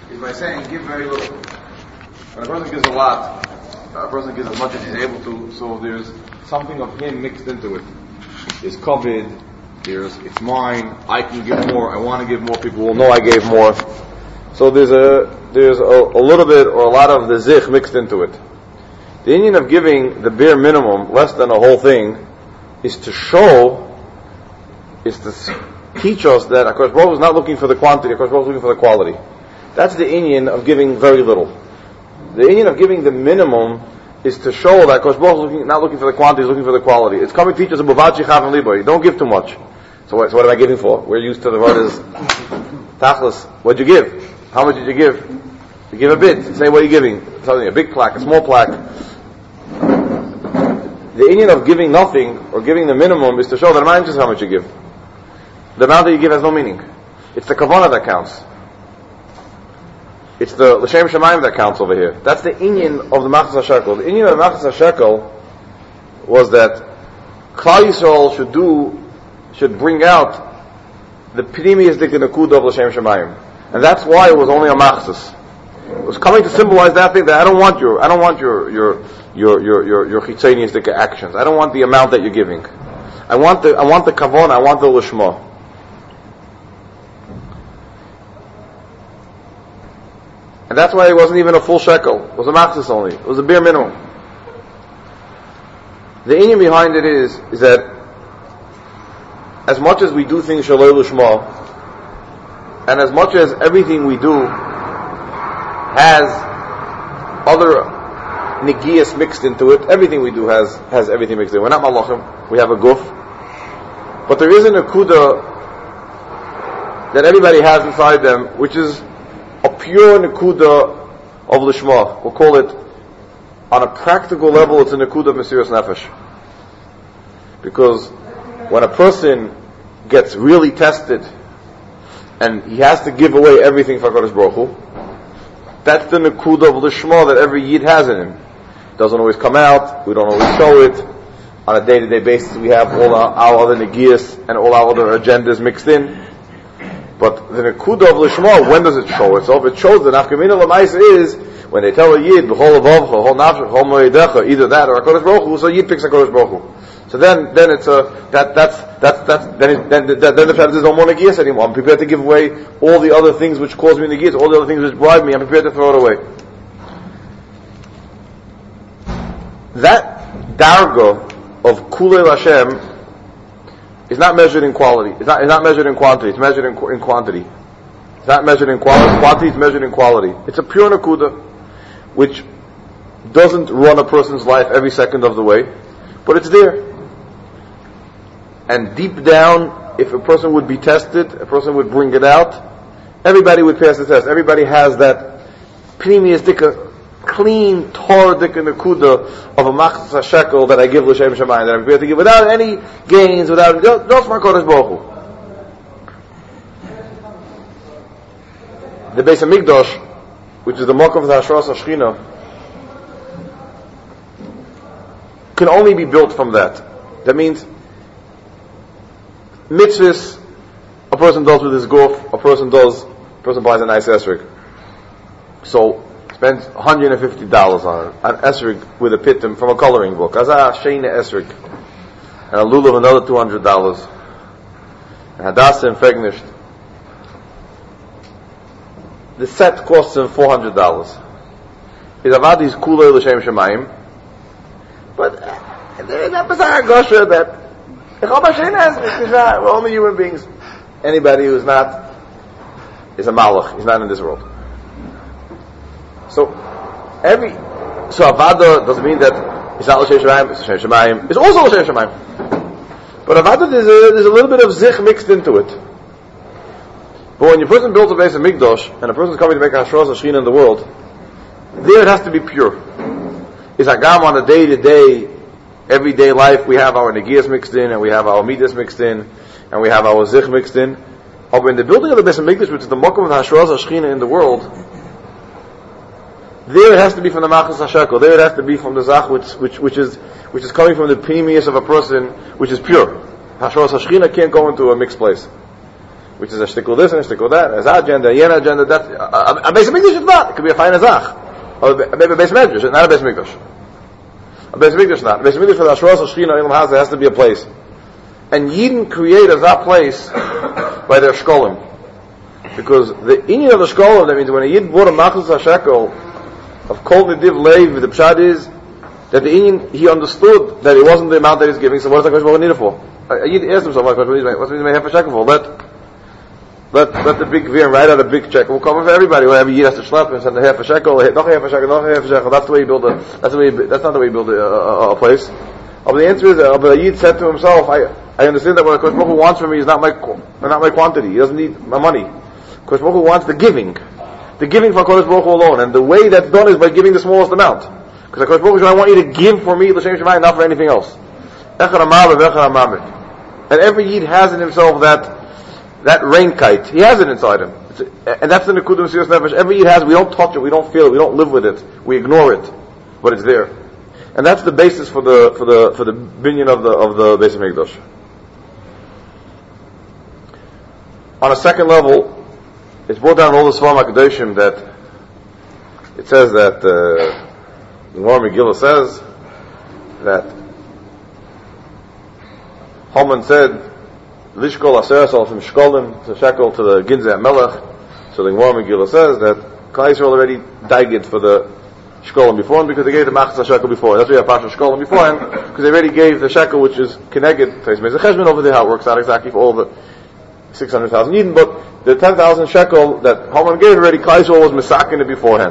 is by saying, give very little. When a person gives a lot, a person gives as much as he's able to, so there's something of him mixed into it. There's covet, it's mine, I can give more, I want to give more, people will know I gave more. So there's a little bit or a lot of the zich mixed into it. The union of giving the bare minimum, less than a whole thing, is to teach us that HaKadosh Baruch Hu is not looking for the quantity, HaKadosh Baruch Hu is looking for the quality. That's the union of giving very little. The union of giving the minimum is to show that HaKadosh Baruch Hu is not looking for the quantity, he's looking for the quality. It's coming to teach us about Chav and Liboy. Don't give too much. So what am I giving for? We're used to the word is Tachlis. What'd you give? How much did you give? You give a bit. Say what are you giving? Something, a big plaque, a small plaque. The union of giving nothing or giving the minimum is to show that I'm not interested how much you give. The amount that you give has no meaning. It's the kavanah that counts. It's the l'shem shamayim that counts over here. That's the inyan of the Machzas HaShekel. The inyan of the Machzas HaShekel was that Klal Yisrael should bring out the Pnimiyus Dik Nekuda of l'shem shamayim, and that's why it was only a Machzas. It was coming to symbolize that thing that I don't want your chitzonius Dik actions. I don't want the amount that you're giving. I want the kavanah. I want the l'shma. And that's why it wasn't even a full shekel. It was a machzis only. It was a bare minimum. The inyan behind it is that as much as we do things shaloi l'shma, and as much as everything we do has other negias mixed into it, everything we do has everything mixed in it. We're not malachim. We have a guf. But there is a nekuda that everybody has inside them, which is a pure nekuda of lishma. We'll call it, on a practical level, it's a nekuda of Mesiras Nefesh. Because when a person gets really tested and he has to give away everything for HaKadosh Baruch Hu, that's the nekuda of lishma that every yid has in him. It doesn't always come out, we don't always show it. On a day-to-day basis we have all our other negias and all our other agendas mixed in. But the nekuda of lishma, when does it show itself? It shows that nafkamina l'maisa is when they tell a yid b'chol avavcha, b'chol nafshach, b'chol moedecha, either that or HaKadosh Baruch Hu, so yid picks HaKadosh Baruch Hu. So then it's then the fact there's no more negias anymore. I'm prepared to give away all the other things which cause me negias, all the other things which bribe me. I'm prepared to throw it away. That darga of kulei Hashem is not measured in quality. It's not measured in quantity. It's measured in quantity. It's not measured in quantity. It's measured in quality. It's a pure nakuda, which doesn't run a person's life every second of the way, but it's there. And deep down, if a person would be tested, a person would bring it out, everybody would pass the test. Everybody has that pnimiyus dika, clean Torah dika nakuda of a machzas hashekel that I give l'shem shamayim, that I'm prepared to give without any gains, without just for HaKadosh Baruch Hu. The Beis Hamikdash, which is the makom of the Hashras HaShechina, can only be built from that. That means mitzvahs a person does with his guf, a person buys a nice esrog. So spends $150 on an esrog with a pitim from a coloring book. As a sheina esrog. And a lulav another $200. And Hadassah and Fegnisht. The set costs him $400. His avad is kulei l'shem shamayim. But there is that bizarre gosha that we're only human beings. Anybody who's not is a malach. He's not in this world. So avada doesn't mean that it's not l'shem shamayim. It's l'shem shamayim. It's also l'shem shamayim. But avada there's a little bit of zich mixed into it. But when a person builds a Beis Hamikdash and a person is coming to make a hashras hashchina in the world, there it has to be pure. Is agam on a day-to-day, everyday life, we have our negias mixed in, and we have our midas mixed in, and we have our zich mixed in. But in the building of the Beis Hamikdash, which is the makom of the hashras hashchina in the world, there it has to be from the machzas hashekel. There it has to be from the zach which is coming from the pnimiyus of a person, which is pure. Hashras hashchina can't go into a mixed place. which is a shtickle this and a shtickle that, as agenda, yena agenda, that's, a Beis Mikdash is not, it could be a fine azach, or maybe a Beis Medrash, not a Beis Mikdash. A Beis Mikdash not. A Beis Mikdash for the Ashros, Shechina, Ilam Haz, there has to be a place. And Yidden created that place by their shkolim. Because the inyan of the shkolim, that means when a Yid bought a machzis hashekel of kol nediv leiv, the pshad is that the inyan, he understood that it wasn't the amount that he's giving, so what does the Kodesh Baruch Hu need it for? A Yid asked himself, what's the half a shekel for? Let the big Gvir write out a big check. We'll cover for everybody. Whatever Yid has to schlep and send a half a shekel, not half a shekel, not half a shekel. That's the way you build that's not the way you build a place. But the answer is, but a Yid said to himself, I understand that what Kodesh Baruch Hu wants from me is not my quantity. He doesn't need my money. Kodesh Baruch Hu wants the giving for Kodesh Baruch Hu alone, and the way that's done is by giving the smallest amount. Because Kodesh Baruch Hu, I want you to give for me l'shem Shemayim, not for anything else. And every Yid has in himself that reinkite. He has it inside him, and that's the Nekudah Mesiras Nefesh. Every Yid has. We don't touch it, we don't feel it, we don't live with it, we ignore it, but it's there, and that's the basis for the binyan of the Beis Mikdash. On a second level, it's brought down in all the Sfarim HaKadoshim that it says that the Gemara Megillah says that Haman said, Lishkol Aseres Alfim Shkolim, to shekel to the Ginzei Melech. So the Gemara Megillah says that Klal Yisrael already died for the Shkolim beforehand because they gave the Machzah shekel before. That's why you have Pasha Shkolim beforehand, because they already gave the shekel which is Keneged, Tais Mezeh Cheshbon over there, how it works out exactly for all the 600,000 Yidden, but the 10,000 shekel that Haman gave already, Klal Yisrael was Mesakin it beforehand.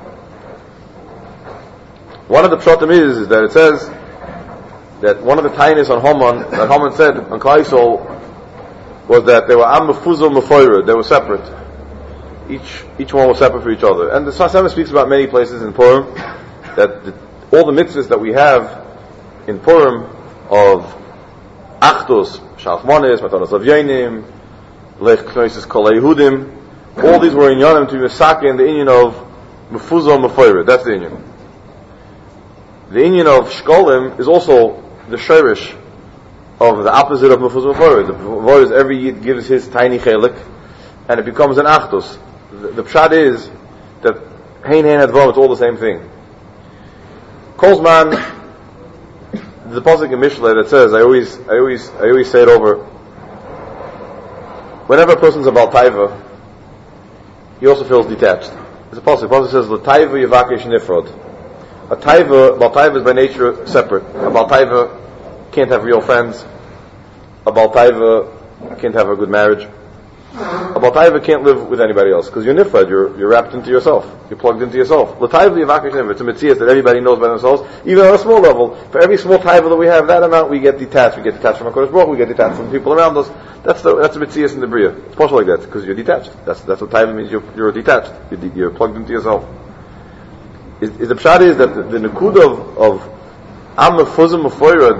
One of the pshatim is that it says that one of the tainis on Haman, that Haman said on Klal Yisrael, was that they were am mefuzah mefoyred, they were separate. Each one was separate for each other. And the Sfas speaks about many places in Purim, that all the mitzvahs that we have in Purim of Achdus, Shalchmonis, Matanos Avyonim, Lech Knoises Kol Yehudim, all these were in Yonim to be Mesake in the inyan of mefuzah mefoyred. That's the inyan. The inyan of Shkolim is also the shirish of the opposite of mefuzah mefoyred. The word is every Yid gives his tiny chelik, and it becomes an achdus. The pshat is that hein advom, it's all the same thing. Kolzman, the pasuk in Mishlei that says, I always say it over. Whenever a person's a Baal Taiva, he also feels detached. There's a pasuk. The pasuk says, "L'taiva yavakesh nifrod." A Baal Taiva is by nature separate. A Baal Taiva can't have real friends. A Baal Taiva can't have a good marriage. A Baal Taiva can't live with anybody else because you're nifrad. You're wrapped into yourself. You're plugged into yourself. L'taiva yavakesh nifrod. It's a mitzvah that everybody knows by themselves. Even on a small level, for every small taiva that we have, that amount we get detached. We get detached from HaKadosh Baruch Hu. We get detached from people around us. That's the mitzvah in the bria. It's partial like that because you're detached. That's what taiva means. You're detached. You're plugged into yourself. The pshat is that the nekud of am mefuzah mefoyred,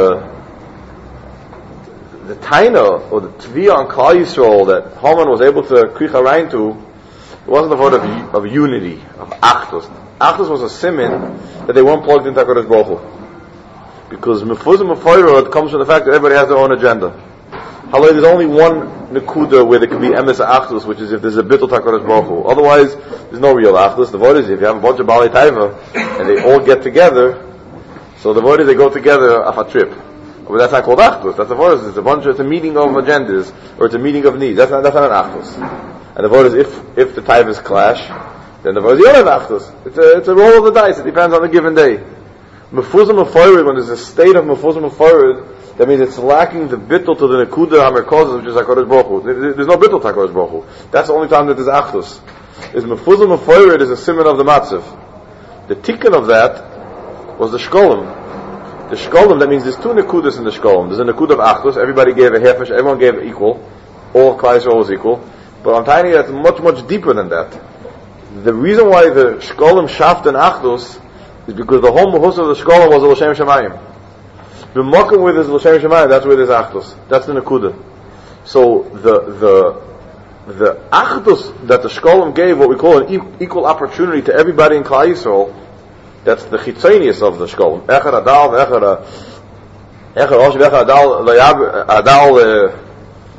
the taina or the tviyah on Klal Yisrael that Haman was able to kricha rein to, it wasn't the word of unity, of achdus. Achdus was a siman that they weren't plugged into HaKadosh Baruch Hu. Because mefuzah mefoyred comes from the fact that everybody has their own agenda. However, there's only one nekuda where there can be emes achdus, which is if there's a bittul HaKadosh Baruch Hu. Otherwise, there's no real achdus. The word is if you have a bunch of Baalei Taiva and they all get together, so the word is they go together off a trip. But that's not called achdus. That's the word is it's a meeting of agendas or it's a meeting of needs. That's not an achdus. And the word is if the Taivas clash, then the word is you don't have achdus. It's a roll of the dice. It depends on the given day. Mefuzah mefoyred, when there's a state of mefuzah mefoyred, that means it's lacking the bittul to the nekuda hamerkozes, which is HaKadosh Baruch Hu. There's no bittul to HaKadosh Baruch Hu. That's the only time that there's achdus. Is mefuzah mefoyred is a siman of the matzav. The tikkun of that was the shkolim. The shkolim, that means there's two nekudas in the shkolim. There's a nekud of achdus. Everybody gave a half, everyone gave equal. All Klal Yisrael was equal. But on tiny, that's much, much deeper than that. The reason why the shkolim shaft and achdus is because the whole mahus of the shkolim was l'shem shemayim. The mokum where there's l'shem shemayim, that's where there's achdus. That's the nekuda. So the achdus that the shkolim gave, what we call an equal opportunity to everybody in Klal Yisrael, that's the chitzonius of the shkolim. Echad adal, echad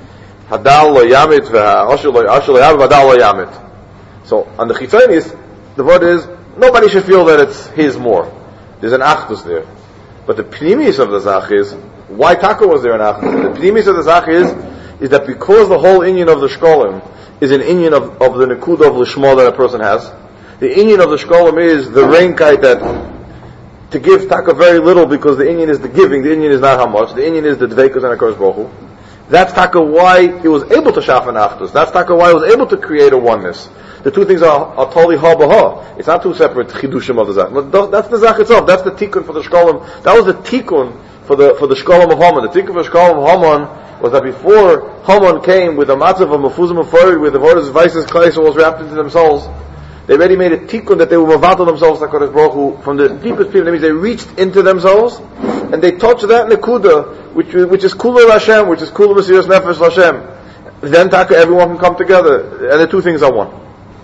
Hadal lo yamit v'ha'ashir lo yamit v'hadal lo yamit. So on the chitzonis, the word is nobody should feel that it's his more. There's an achdus there. But the pnimis of the zach is, why taka was there an achdus? The pnimis of the zach is that because the whole inyan of the shkolim is an inyan of the nekuda of lishma that a person has, the inyan of the shkolim is the reinkite that to give taka very little because the inyan is the giving, the inyan is not how much, the inyan is the dveikus and HaKadosh Baruch Hu. That's taka why he was able to shaf an achdus. That's taka why he was able to create a oneness. The two things are totally ha b'ha. It's not two separate chidushim of the zach. But that's the zach itself. That's the tikkun for the shkolim. That was the tikkun for the shkolim of Haman. The tikkun for the shkolim of Haman was that before Haman came with a matzav of mefuzim and forward, with the vordas vices klais was wrapped into themselves, they already made a tikkun that they were mavatal themselves to HaKadosh Baruch Hu from the deepest people. That means they reached into themselves and they touched that nekuda, which is kula Hashem, which is kula Mesiras Nefesh Hashem. Then taka everyone can come together, and the two things are one.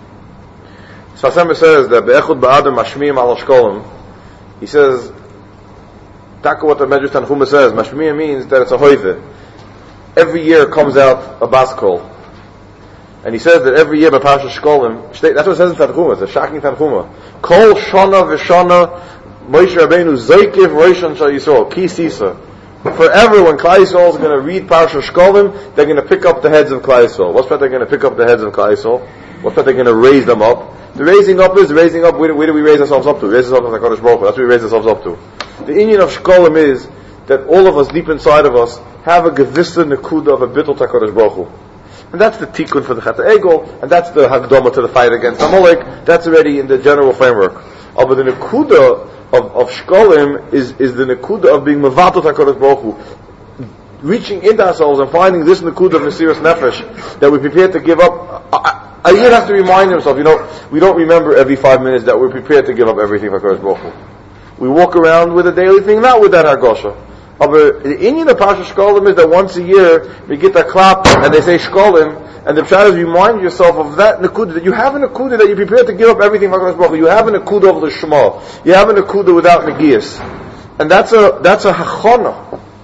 Sfas says that be'echud ba'adam mashmiyim al shkolim. He says, taka what the Medrash Tanchuma says, mashmiyim means that it's a hoive. Every year comes out a bas kol. And he says that every year by Parashat Shkolim, that's what it says in Tanchuma, it's a shocking Tanchuma. Kol shana v'shana Moshe Rabbeinu zoikiv roishon shal Yisrael, ki sisa. Forever when Klal Yisrael is going to read Parashat Shkolim, they're going to pick up the heads of Klal Yisrael. What's that they're going to pick up the heads of Klal Yisrael? What's that they're going to raise them up? The raising up, where do we raise ourselves up to? We raise ourselves up to HaKadosh Baruch Hu. That's what we raise ourselves up to. The inyan of Shkolim is that all of us, deep inside of us, have a gevissa nekuda of a bittul to HaKadosh Baruch Hu. And that's the tikkun for the Chet Egel, and that's the Hagdoma to the fight against Amalek. That's already in the general framework. But the nekuda of Shkolim is the nekuda of being mevatot HaKadosh Baruch Hu, reaching into ourselves and finding this nekuda of Mesiras Nefesh that we're prepared to give up. A yid has to remind himself, we don't remember every 5 minutes that we're prepared to give up everything for HaKadosh Baruch Hu. We walk around with a daily thing, not with that Hargosha. The inyan of Parashat Shkolim is that once a year we get a clap and they say Shkolim, and the pshat is remind yourself of that nekuda, that you have a nekuda that you're prepared to give up everything for HaKadosh Baruch Hu. You have a nekuda of the Shema. You have a nekuda without negias, and that's a hachana.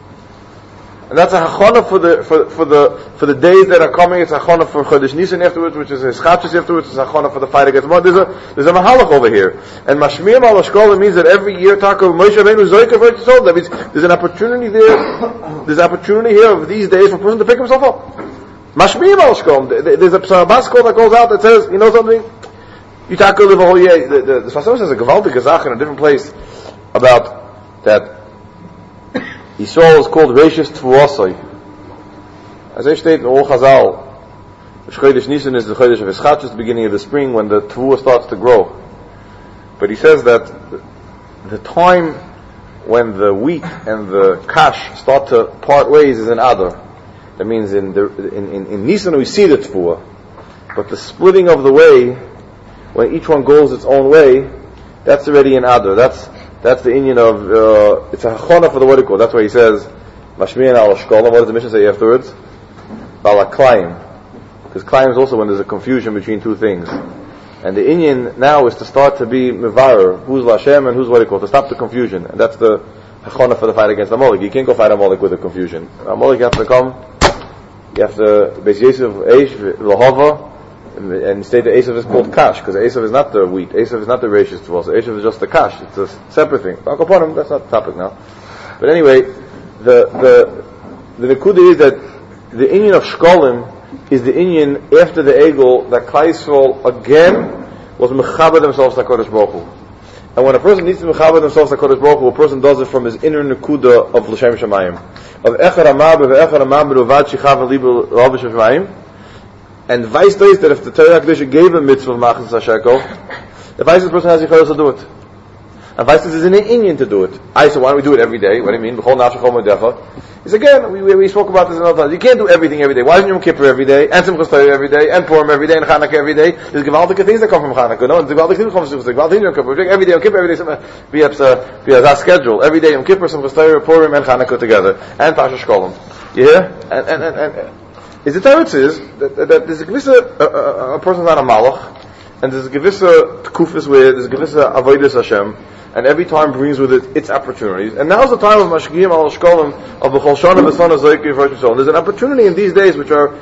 And that's a hachana for the days that are coming. It's a hachana for Chodesh Nisan afterwards, which is Eschatzus afterwards. It's a hachana for the fight against Mod. There's a mahalach over here. And Mashmiyim al Shkolim means that every year Taka Moshe Rabbeinu Zoyka for Yisrael. That means there's an opportunity there. There's an opportunity here of these days for a person to pick himself up. Mashmiyim al Shkolim. There's a bas kol that goes out that says, you know something? You Taka live a whole year. The Sfas says a gewaltige Gezach in a different place about that. Yisrael is called Reishis Tvuosai. As I state in all Chazal, Chodesh Nisan is the Chodesh of Eschatzus, the beginning of the spring, when the Tvuah starts to grow. But he says that the time when the wheat and the kash start to part ways is in Adar. That means in Nisan we see the Tvuah. But the splitting of the way, when each one goes its own way, that's already in Adar. That's the inyan of, it's a hachana for the vertical. That's why he says, Mashmiyan al Shkolim. What does the Mishnah say afterwards? Balaklayim. Because Klayim is also when there's a confusion between two things. And the inyan now is to start to be mevarer, who's Lashem and who's vertical, to stop the confusion. And that's the hachana for the fight against Amalek. You can't go fight Amalek with the confusion. Amalek, you have to come, you have to, Beis Yosef, Eish, Lahava, and state that Esav is called Kash, because Esav is not the wheat, Esav is not the Reishis Tvos, Esav is just the Kash, it's a separate thing. I'll go upon him, that's not the topic now. But anyway, the Nekuda is that the inyan of Shkolim is the inyan after the Egel that Klal Yisrael again was mechaber themselves to HaKadosh Baruch Hu. And when a person needs to mechaber themselves to HaKadosh Baruch Hu, a person does it from his inner Nekuda of L'Shem Shamayim. Of Echad Amab, of Echad Amab, B'Uvad Shichav Alibu L'Avish Shamayim. And vice is that if the Torah HaKadosh gave a mitzvah of Machzis HaShekel, the vice person has yichayos to do it. And vice is in an inyan to do it. So why don't we do it every day? What do you mean? B'chol nafshach chol modecha. It's again, we spoke about this another time. You can't do everything every day. Why isn't Yom Kippur every day? And Simchas Torah every day? And Purim every day? And Chanukah every day? There's gewaltige things that come from Chanukah. No, there's gewaltige things that come from Simchas Torah. Gewaltige things Yom Kippur. Every day Yom Kippur, every day we have that schedule. Every day Yom Kippur, Simchas Torah, Purim, and Chanukah together. And Parashat Shkolim. You hear? And is the Torah says that there's a gewisse, a person's not a malach, and there's a gewisse tkufis where there's a gewisse avodas Hashem, and every time brings with it its opportunities. And now's the time of Mashgiim al Shkolim of B'chol Shana B'Sana Zayki V'Rashim. There's an opportunity in these days which are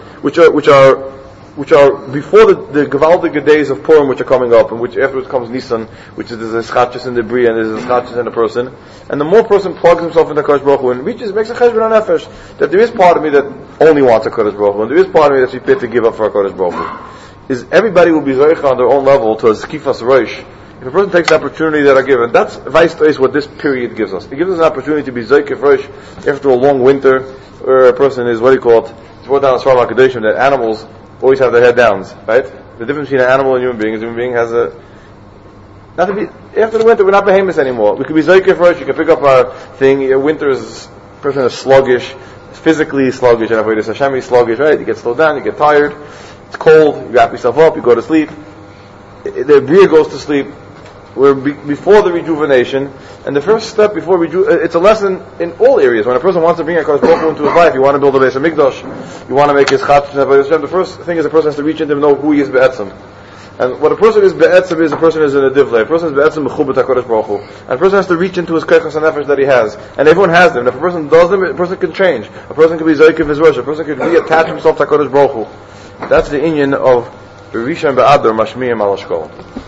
before the Gevaldige days of Purim, which are coming up, and which afterwards comes Nisan, which is there's a Schatchus in the Bria and there's a Schatchus in the person. And the more a person plugs himself into Kodesh Baruch Hu and makes a Cheshbon HaNefesh, that there is part of me that only wants a Kodesh Baruch Hu, and there is part of me that's prepared to give up for a Kodesh Baruch Hu. Is everybody will be Zoicha on their own level to a Skifas Rosh. If a person takes the opportunity that are given, that's vice versa what this period gives us. It gives us an opportunity to be Zoikif Rosh after a long winter, where a person is, it's brought down as far as Akadeshim, that animals always have their head downs, right? The difference between an animal and a human being is a human being has after the winter, we're not behemoths anymore. We could be Zoikif Rosh, you can pick up our thing, winter is, a person is sluggish, physically sluggish, and Avodas Hashem is sluggish, right? You get slowed down, you get tired, it's cold, you wrap yourself up, you go to sleep, the Bria goes to sleep. We're before the rejuvenation, and the first step before it's a lesson in all areas. When a person wants to bring a Kodesh Baruch Hu into his life, you want to build a Beis HaMikdash, you want to make his Chatz, the first thing is a person has to reach into him and know who he is Be'etzim. And what a person is Be'etzim is a person is in a divlei. A person is Be'etzim Mechubet HaKodesh Baruch Hu. And a person has to reach into his Keichas HaNefesh that he has. And everyone has them. If a person does them, a person can change. A person can be Zoikiv his worship. A person can reattach himself to HaKodesh Baruch Hu. That's the inyan of Rishon Be'adar Mashmiyim al Hashkolah.